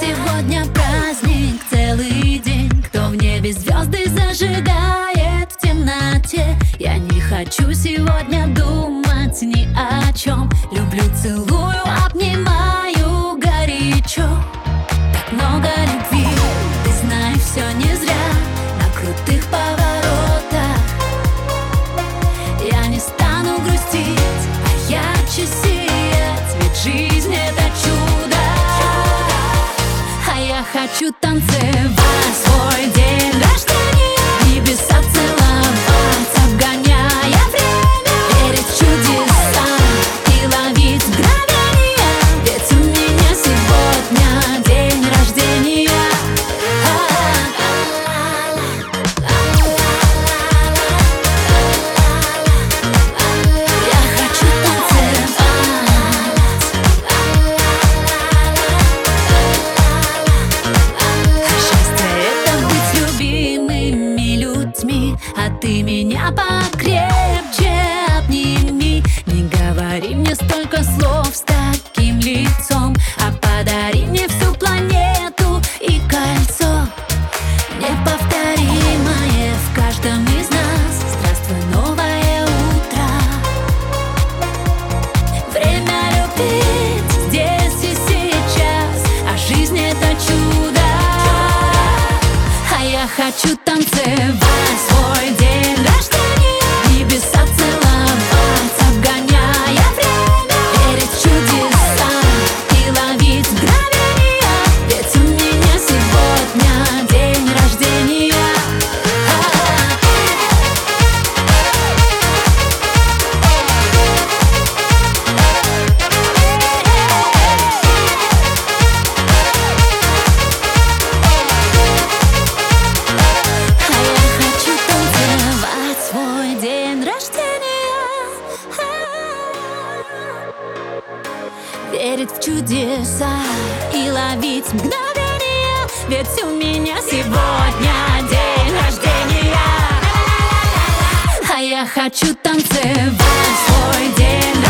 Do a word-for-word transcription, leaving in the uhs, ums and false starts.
Сегодня праздник целый день. Кто в небе звезды зажигает в темноте. Я не хочу сегодня думать ни о чем. Люблю, целую, обнимаю горячо. Так много любви, ты знаешь, все не зря. На крутых поворотах я не стану грустить, а ярче сиять. Ведь жизнь — это чудо. А я хочу танцевать свой день рождения, небеса целовать, обгоняя время, верить в чудеса и ловить мгновения. Ведь у меня сегодня день рождения. Я хочу танцевать. Счастье — это быть любимыми людьми. А ты меня покрепче обними. Не говори мне столько слов с таким лицом, а подари мне всю планету и кольцо неповторимое в каждом из нас. Здравствуй, новое утро. Время любить здесь и сейчас, а жизнь — это чудо. А я хочу танцевать свой день рождения, небеса целовать, обгоняя время, верить в чудеса и ловить мгновения. Ведь у меня сегодня день рождения. А я хочу танцевать свой день рождения, верить в чудеса и ловить мгновения. Ведь у меня сегодня день рождения. А я хочу танцевать свой день рождения.